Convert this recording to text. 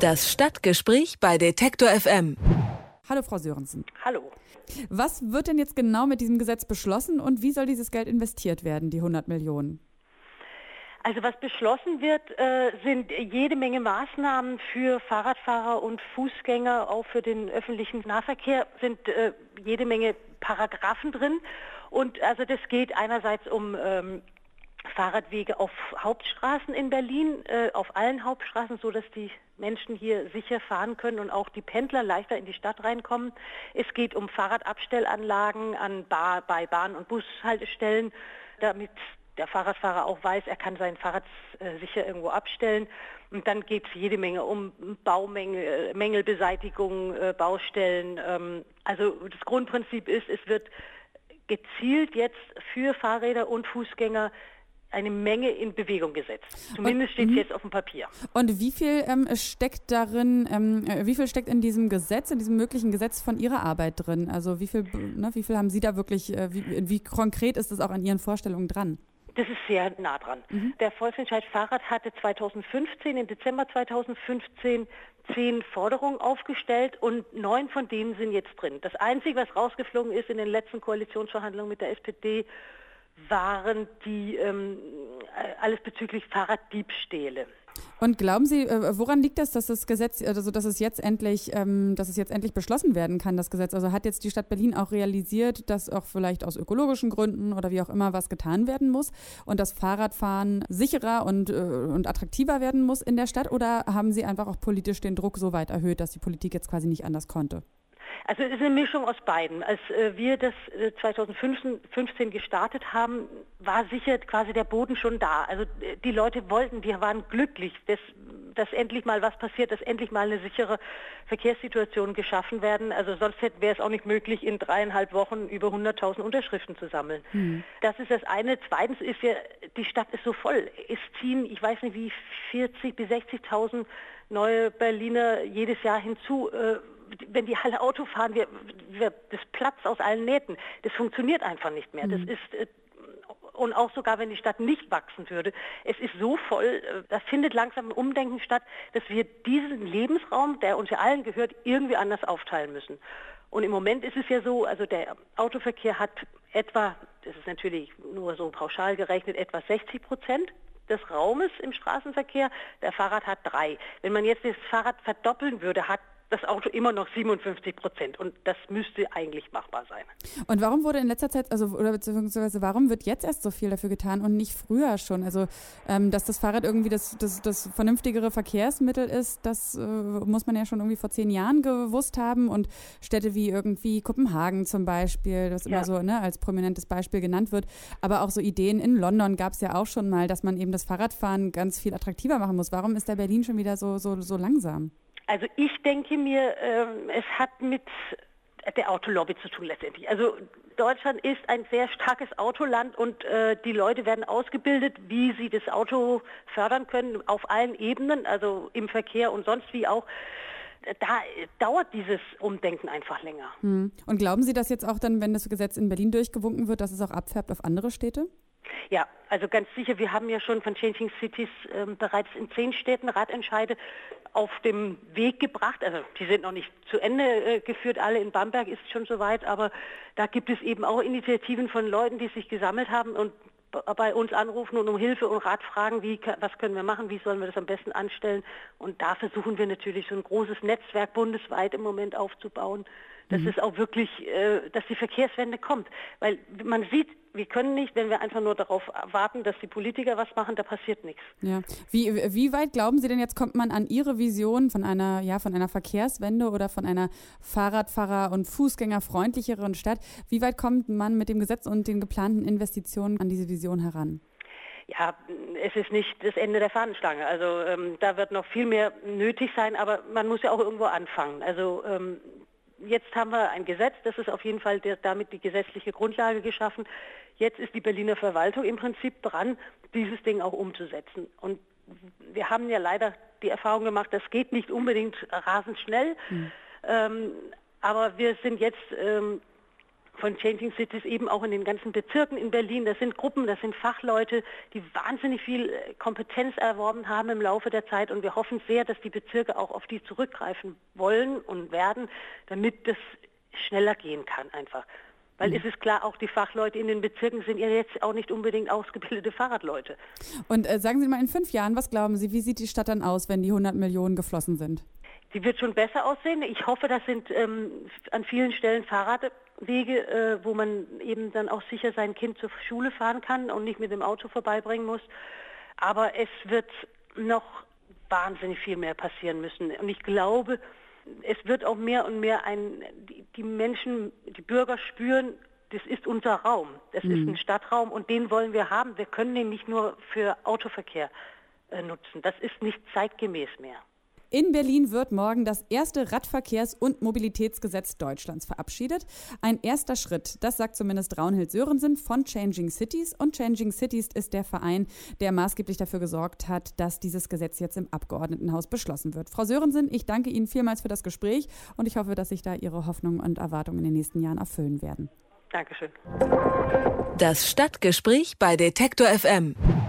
Das Stadtgespräch bei Detektor FM. Hallo Frau Sörensen. Hallo. Was wird denn jetzt genau mit diesem Gesetz beschlossen und wie soll dieses Geld investiert werden, die 100 Millionen? Also was beschlossen wird, sind jede Menge Maßnahmen für Fahrradfahrer und Fußgänger, auch für den öffentlichen Nahverkehr sind jede Menge Paragraphen drin. Und also das geht einerseits um Fahrradwege auf Hauptstraßen in Berlin, auf allen Hauptstraßen, so dass die Menschen hier sicher fahren können und auch die Pendler leichter in die Stadt reinkommen. Es geht um Fahrradabstellanlagen bei Bahn- und Bushaltestellen, damit der Fahrradfahrer auch weiß, er kann sein Fahrrad sicher irgendwo abstellen. Und dann geht es jede Menge um Baumängel, Mängelbeseitigung, Baustellen. Also das Grundprinzip ist, es wird gezielt jetzt für Fahrräder und Fußgänger eine Menge in Bewegung gesetzt. Zumindest steht es jetzt auf dem Papier. Und wie viel steckt darin, wie viel steckt in diesem Gesetz, in diesem möglichen Gesetz von Ihrer Arbeit drin? Also wie viel haben Sie da wirklich, wie konkret ist das auch an Ihren Vorstellungen dran? Das ist sehr nah dran. Der Volksentscheid Fahrrad hatte im Dezember 2015, 10 Forderungen aufgestellt und 9 von denen sind jetzt drin. Das Einzige, was rausgeflogen ist in den letzten Koalitionsverhandlungen mit der SPD, waren die alles bezüglich Fahrraddiebstähle. Und glauben Sie, woran liegt das, dass das Gesetz, also dass es jetzt endlich beschlossen werden kann, das Gesetz? Also hat jetzt die Stadt Berlin auch realisiert, dass auch vielleicht aus ökologischen Gründen oder wie auch immer was getan werden muss und das Fahrradfahren sicherer und attraktiver werden muss in der Stadt? Oder haben Sie einfach auch politisch den Druck so weit erhöht, dass die Politik jetzt quasi nicht anders konnte? Also es ist eine Mischung aus beiden. Als wir das 2015 gestartet haben, war sicher quasi der Boden schon da. Also die Leute wir waren glücklich, dass endlich mal was passiert, dass endlich mal eine sichere Verkehrssituation geschaffen werden. Also sonst wäre es auch nicht möglich, in 3,5 Wochen über 100.000 Unterschriften zu sammeln. Das ist das eine. Zweitens ist ja, die Stadt ist so voll. Es ziehen, ich weiß nicht wie, 40.000 bis 60.000 neue Berliner jedes Jahr hinzu. Wenn die alle Auto fahren, das platzt aus allen Nähten. Das funktioniert einfach nicht mehr. Das ist, und auch sogar, wenn die Stadt nicht wachsen würde, es ist so voll, da findet langsam ein Umdenken statt, dass wir diesen Lebensraum, der uns ja allen gehört, irgendwie anders aufteilen müssen. Und im Moment ist es ja so, also der Autoverkehr hat etwa, das ist natürlich nur so pauschal gerechnet, etwa 60% des Raumes im Straßenverkehr. Der Fahrrad hat 3. Wenn man jetzt das Fahrrad verdoppeln würde, hat das Auto immer noch 57% und das müsste eigentlich machbar sein. Und warum wurde in letzter Zeit, beziehungsweise warum wird jetzt erst so viel dafür getan und nicht früher schon? Also, dass das Fahrrad irgendwie das vernünftigere Verkehrsmittel ist, das muss man ja schon irgendwie vor 10 Jahren gewusst haben und Städte wie irgendwie Kopenhagen zum Beispiel, das immer so als prominentes Beispiel genannt wird, aber auch so Ideen in London gab es ja auch schon mal, dass man eben das Fahrradfahren ganz viel attraktiver machen muss. Warum ist da Berlin schon wieder so langsam? Also ich denke mir, es hat mit der Autolobby zu tun letztendlich. Also Deutschland ist ein sehr starkes Autoland und die Leute werden ausgebildet, wie sie das Auto fördern können auf allen Ebenen, also im Verkehr und sonst wie auch. Da dauert dieses Umdenken einfach länger. Und glauben Sie, dass jetzt auch dann, wenn das Gesetz in Berlin durchgewunken wird, dass es auch abfärbt auf andere Städte? Ja, also ganz sicher, wir haben ja schon von Changing Cities bereits in 10 Städten Radentscheide auf dem Weg gebracht. Also die sind noch nicht zu Ende geführt, alle in Bamberg ist schon soweit, aber da gibt es eben auch Initiativen von Leuten, die sich gesammelt haben und bei uns anrufen und um Hilfe und Rat fragen, was können wir machen, wie sollen wir das am besten anstellen. Und da versuchen wir natürlich so ein großes Netzwerk bundesweit im Moment aufzubauen, dass es auch wirklich, dass die Verkehrswende kommt. Weil man sieht, wir können nicht, wenn wir einfach nur darauf warten, dass die Politiker was machen, da passiert nichts. Ja. Wie weit glauben Sie denn, jetzt kommt man an Ihre Vision von einer Verkehrswende oder von einer Fahrradfahrer- und Fußgängerfreundlicheren Stadt? Wie weit kommt man mit dem Gesetz und den geplanten Investitionen an diese Vision heran? Ja, es ist nicht das Ende der Fahnenstange. Also da wird noch viel mehr nötig sein, aber man muss ja auch irgendwo anfangen. Also jetzt haben wir ein Gesetz, das ist auf jeden Fall damit die gesetzliche Grundlage geschaffen. Jetzt ist die Berliner Verwaltung im Prinzip dran, dieses Ding auch umzusetzen. Und wir haben ja leider die Erfahrung gemacht, das geht nicht unbedingt rasend schnell. Aber wir sind jetzt von Changing Cities eben auch in den ganzen Bezirken in Berlin. Das sind Gruppen, das sind Fachleute, die wahnsinnig viel Kompetenz erworben haben im Laufe der Zeit und wir hoffen sehr, dass die Bezirke auch auf die zurückgreifen wollen und werden, damit das schneller gehen kann einfach. Weil es ist klar, auch die Fachleute in den Bezirken sind ja jetzt auch nicht unbedingt ausgebildete Fahrradleute. Und sagen Sie mal, in 5 Jahren, was glauben Sie, wie sieht die Stadt dann aus, wenn die 100 Millionen geflossen sind? Sie wird schon besser aussehen. Ich hoffe, das sind an vielen Stellen Fahrradwege, wo man eben dann auch sicher sein Kind zur Schule fahren kann und nicht mit dem Auto vorbeibringen muss. Aber es wird noch wahnsinnig viel mehr passieren müssen. Und ich glaube, es wird auch mehr und mehr die Menschen, die Bürger spüren, das ist unser Raum. Das ist ein Stadtraum und den wollen wir haben. Wir können den nicht nur für Autoverkehr nutzen. Das ist nicht zeitgemäß mehr. In Berlin wird morgen das erste Radverkehrs- und Mobilitätsgesetz Deutschlands verabschiedet. Ein erster Schritt, das sagt zumindest Raunhild Sörensen von Changing Cities. Und Changing Cities ist der Verein, der maßgeblich dafür gesorgt hat, dass dieses Gesetz jetzt im Abgeordnetenhaus beschlossen wird. Frau Sörensen, ich danke Ihnen vielmals für das Gespräch und ich hoffe, dass sich da Ihre Hoffnungen und Erwartungen in den nächsten Jahren erfüllen werden. Dankeschön. Das Stadtgespräch bei Detektor FM.